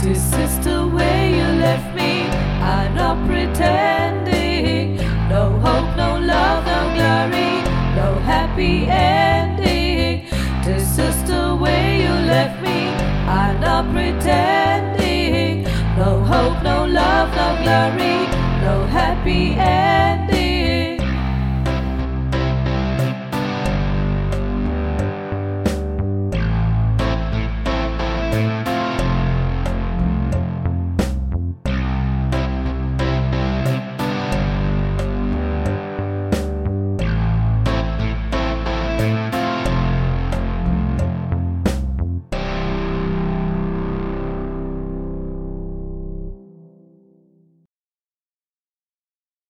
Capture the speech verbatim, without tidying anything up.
This is the way you left me. I'm not pretending. No hope, no love, no glory, no happy ending. This is the way you left me. I'm not pretending. No hope, no love, no glory, no happy ending.